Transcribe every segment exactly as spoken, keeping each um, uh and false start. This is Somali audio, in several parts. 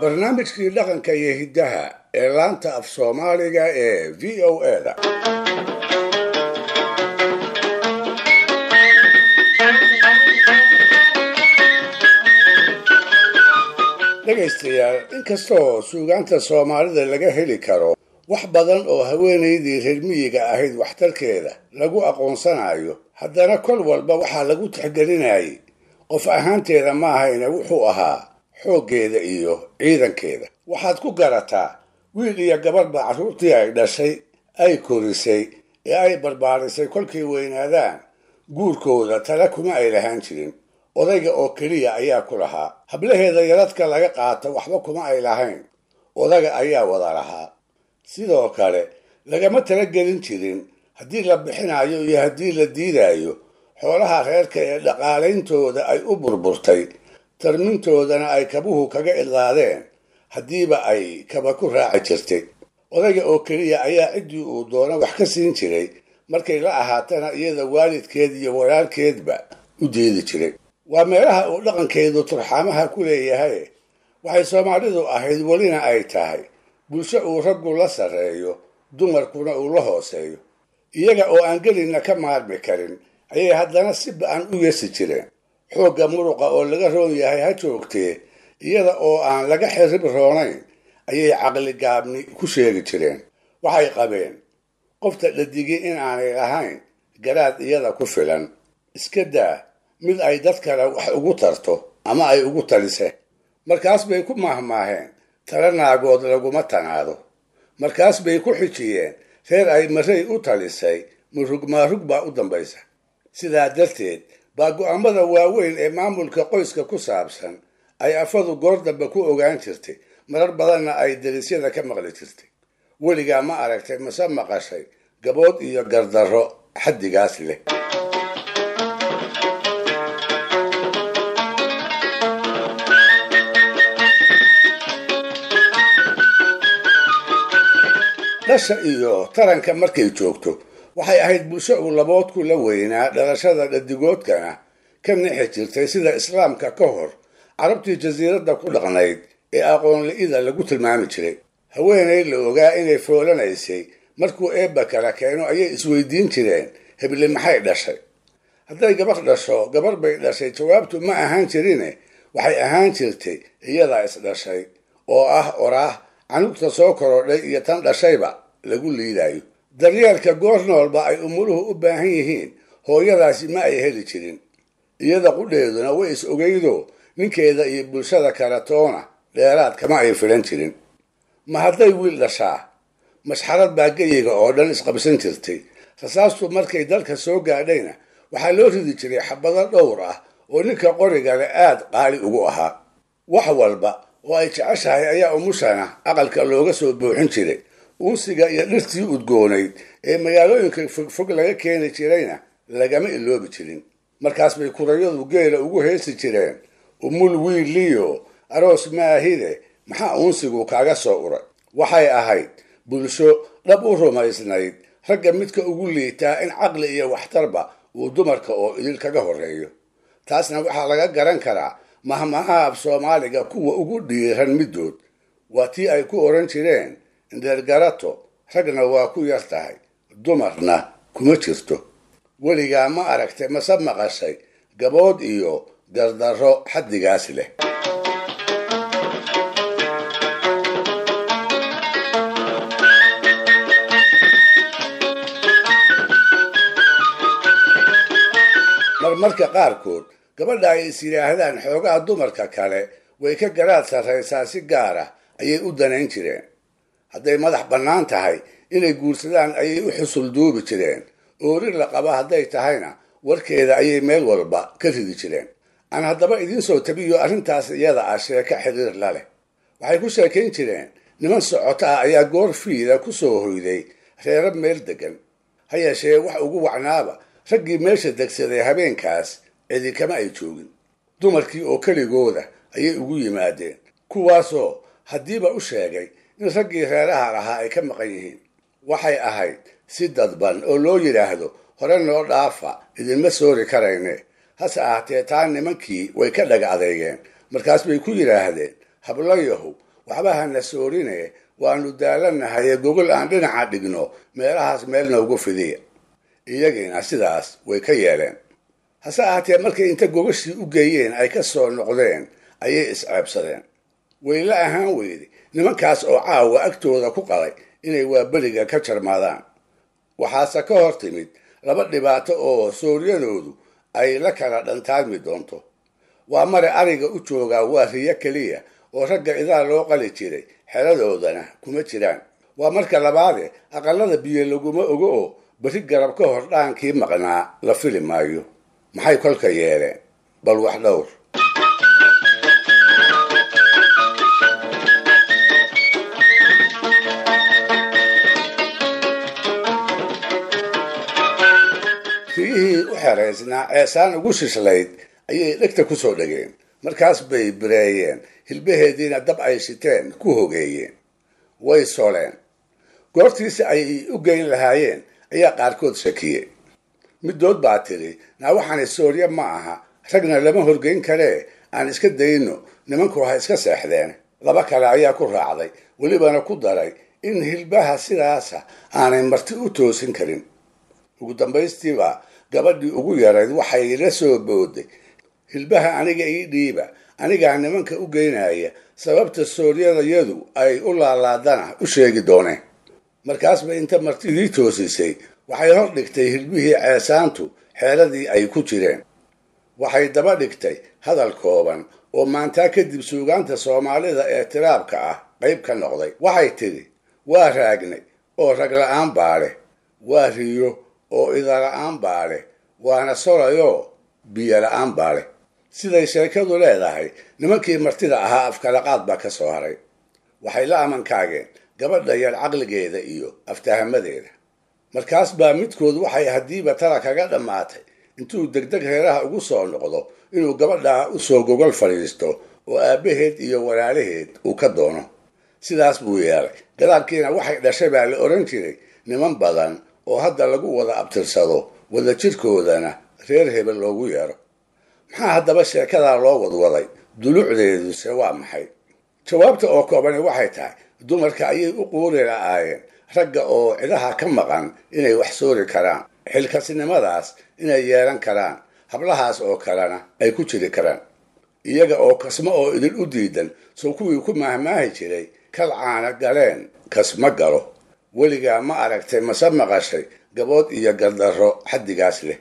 barnaamijkii dhaqanka iyo hiddaha ee laanta af soomaaliga ee v o eda. dhegaystayaal, inkastoo suugaanta soomaalida laga heli karo wax badan oo haweenaydii reer miyiga ahayd waxtarkeeda lagu aqoonsanayo, haddana kol walba waxaa lagu tixgelinayay qof ahaanteeda maahayne wuxuu ahaa xooggeeda iyo ciidankeeda. waxaad ku garataa wiil iyo gabadhba carruurtii ay dhashay ay korisay ee ay barbaarisay kolkay weynaadaan guurkooda tala kuma ay lahaan jirin. odayga oo keliya ayaa ku lahaa. hablaheeda yaradka laga qaato waxba kuma ay lahayn, odaga ayaa wada lahaa. sidoo kale lagama talagelin jirin haddii la bixinayo iyo haddii la diidayo xoolaha reerka ee dhaqaaleyntooda ay u burburtay, tarmintoodana ay kabuhu kaga idlaadeen haddiiba ay kaba ku raaci jirtay. odayga oo keliya ayaa ciddii uu doono wax ka siin jiray, markay la ahaatana iyada waalidkeed iyo walaalkeedba u diidi jiray. waa meelaha uu dhaqankeedu turxaamaha ku leeyahay. waxay soomaalidu ahayd welina ay tahay bulsho uu raggu la sarreeyo, dumarkuna uu la hooseeyo. iyaga oo aan gelinna ka maarmi karin ayay haddana si ba-an u yeesi jireen. xoogga muruqa oo laga roon yahay ha joogtee, iyada oo aan laga xirib roonayn ayay caqli gaabni ku sheegi jireen. waxay qabeen qofta dhadigii in aanay lahayn garaad iyada ku filan, iska daa mid ay dad kale wax ugu tarto ama ay ugu talise. markaas bay ku maahmaaheen tala naagood laguma tanaado. markaas bay ku xijiyeen reer ay maray u talisay murug maarug baa u dambaysa. sidaa darteed baa go'aamada waaweyn ee maamulka qoyska ku saabsan ay afadu goor dambe ku ogaan jirtay, marar badanna ay darisyada ka maqli jirtay. weligaa ma aragtay mase maqashay gabood iyo gardarro xaddigaas leh. dhasha iyo taranka markay joogto waxay ahayd bulsho uu laboodku la weynaa, dhalashada dhadigoodkana ka nixi jirtay sida islaamka ka hor carabtii jasiiradda ku dhaqnayd ee aqoon la-ida lagu tilmaami jiray. haweenay la ogaa inay foolanaysay markuu eebba kala keeno ayay isweydiin jireen heble maxay dhashay. hadday gabarh dhasho gabarh bay dhashay jawaabtu ma ahaan jirine waxay ahaan jirtay iyadaa isdhashay, oo ah oraah canugta soo korodhay iyo tan dhashayba lagu liidayo. daryeelka goor noolba ay umuluhu u baahan yihiin hooyadaasi ma ay heli jirin. iyada qudheeduna way is ogeydo ninkeeda iyo bulshada kale toona dheeraad kama ay filan jirin. ma hadday wiil dhashaa mashxarad baa geyiga oo dhan isqabsan jirtay. rasaastu markay dalka soo gaadhayna waxaa loo ridi jiray xabado dhowr ah oo ninka qorigale aad qaali ugu ahaa. wax walba oo ay jeceshahay ayaa umushana aqalka looga soo buuxin jiray. uunsiga iyo dhirtii udgoonayd ee magaalooyinka fogfog laga keeni jirayna lagama iloobi jirin. markaas bay kurayadu geela ugu heesi jireen umul wiiliyo aroos maahide maxaa uunsigu kaaga soo uray. waxay ahayd bulsho dhab u rumaysnayd ragga midka ugu liitaa in caqli iyo waxtarba uu dumarka oo idil kaga horreeyo. taasna waxaa laga garan karaa mahmaha af soomaaliga kuwa ugu dhiiran middood. waa tii ay ku oran jireen indeergarato ragna waa ku yar tahay, dumarna kuma jirto. weligaa ma aragtay mase maqashay gabood iyo gardarro xaddigaas leh. marmarka qaarkood gabadha ay is yidhaahdaan xoogaha dumarka kale way ka garaad sarraysaa si gaar ah ayay u danayn jireen. hadday madax bannaan tahay inay guursadaan ayay u xusul duubi jireen. oorir la qaba hadday tahayna warkeeda ayay meel walba ka ridi jireen. aan haddaba idiin soo tabiyo arrintaas iyada ah sheeko xiriir la leh. waxay ku sheekayn jireen niman socoto ah ayaa goor fiida ku soo hoyday reero meel deggan. ha yeeshee wax ugu wacnaaba raggii meesha degsaday habeenkaas cidi kama ay joogin. dumarkii oo keligooda ayay ugu yimaadeen, kuwaasoo haddiiba u sheegay in raggii reeraha lahaa ay ka maqan yihiin. waxay ahayd si dadban oo loo yidhaahdo hore noo dhaafa idinma soori karayne. hase ahaatee taa nimankii way ka dhaga adeegeen. markaas bay ku yidhaahdeen hablayahu waxba hana soorine waanu daalanahaye gogol aan dhinaca dhigno meelahaas meel noogu fidiya. iyagiina sidaas way ka yeeleen. hase ahaatee markay inta gogashii u geeyeen ay ka soo noqdeen ayay isceebsadeen. way la ahaan weyday nimankaas oo caawa agtooda ku qalay inay waaberiga ka jarmaadaan. waxaase ka hor timid laba dhibaato oo sooryadoodu ay la kala dhantaadmi doonto. waa mare ariga u joogaa waa riyo keliya oo ragga idaa loo qali jiray xeradoodana kuma jiraan. waa marka labaade aqalada biyo laguma ogo oo beri garab ka hor dhaankii maqnaa la fili maayo. maxay kolka yeeleen? bal wax dhowr. riyihii u xeraysnaa ceesaan ugu shishlayd ayay dhegta ku soo dhegeen. markaas bay bireeyeen, hilbaheediina dab ay shiteen ku hogeeyeen. way soleen. goortiisi ay u geyn lahaayeen ayaa qaarkood shakiyey. middood baa tiri, naa waxaani soorya ma aha, ragna lama horgeyn karee aan iska dayno, nimanku ha iska seexdeen. laba kale ayaa ku raacday, welibana ku daray in hilbaha sidaasa aanay marti u toosin karin. ugu dambaystiiba gabadhii ugu yarayd waxay la soo booday, hilbaha aniga ii dhiiba, anigaa nimanka u geynaya, sababta sooryadayadu ay u laalaadana u sheegi dooneen. markaasba inta martidii toosisay waxay hor dhigtay hilbihii ceesaantu xeeladii ay ku jireen. waxay daba dhigtay hadal kooban oo maantaa kadib suugaanta soomaalida ee tiraabka ah qayb ka noqday. waxay tidhi, waa raagnay oo rag la-aan baa leh, waa riyo oo idala-aan baa leh, waana solayoo biyo la-aan baa leh. siday sheekadu leedahay nimankii martida ahaa afkalaqaad baa ka soo haray. waxay la amankaageen gabadha yar caqligeeda iyo aftahamadeeda. markaas baa midkood waxay haddiiba tala kaga dhammaatay intuu degdeg reeraha ugu soo noqdo inuu gabadhaa u soo gogol fadhiisto oo aabbaheed iyo walaalaheed uu ka doono. sidaas buu yeelay. gadaalkiina waxay dhashay baa la odhan jiray niman badan oo hadda lagu wada abtirsado, wada jirkoodana reer hebel loogu yeero. maxaa haddaba sheekadaa loo wadwaday? dulucdeeduse waa maxay? jawaabta oo koobani waxay tahay dumarka ayay u quuri la'aayeen ragga oo cidaha ka maqan inay wax soori karaan, xilkasnimadaas inay yeelan karaan, hablahaas oo kalena ay ku jiri karaan. iyaga oo kasmo oo idin u diidan soo kuwii ku mahmaahi jiray kal caana galeen kasma galo. weligaa ma aragtay mase maqashay gabood iyo gardarro xaddigaas leh?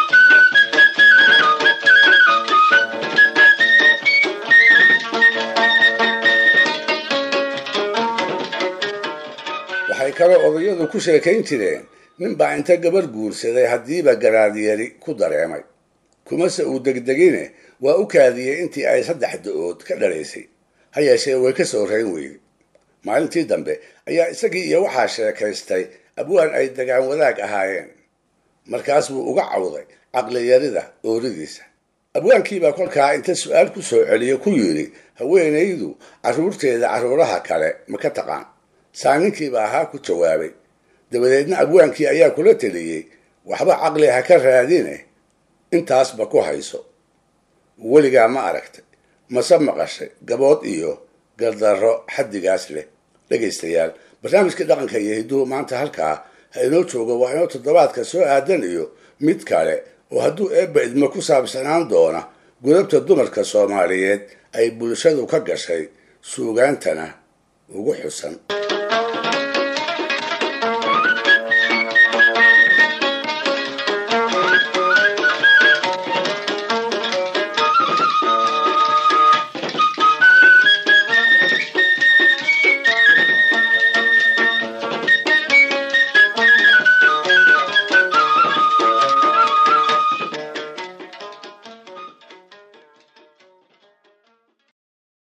waxay kaloo odayadu ku sheekayn jireen nin baa inta gabar guursaday haddiiba garaadyari ku dareemay. kumase uu degdegine waa u kaadiyey intii ay saddex da-ood ka dhalaysay. ha yeeshee way ka soo reyn weyday. maalintii dambe ayaa isagii iyo waxaa sheekaystay abwaan ay dagaan wadaag ahaayeen. markaas buu uga cawday caqliyarida ooridiisa. abwaankiibaa kolkaa inta su-aal ku soo celiyo ku yidhi, haweenaydu carruurteeda carruuraha kale ma ka taqaan? saaninkiibaa ahaa ku jawaabay. dabadeedna abwaankii ayaa kula teliyey, waxba caqli ha ka raadine intaasba ku hayso. weligaa ma aragtay mase maqashay gabood iyo gardarro xaddigaas leh? dhegaystayaal, barnaamijkii dhaqanka iyo hidduhu maanta halkaa ha inoo joogo. waa inoo toddobaadka soo aadan iyo mid kale oo hadduu eebba idmo ku saabsanaan doona gudabta dumarka soomaaliyeed ay bulshadu ka gashay suugaantana ugu xusan.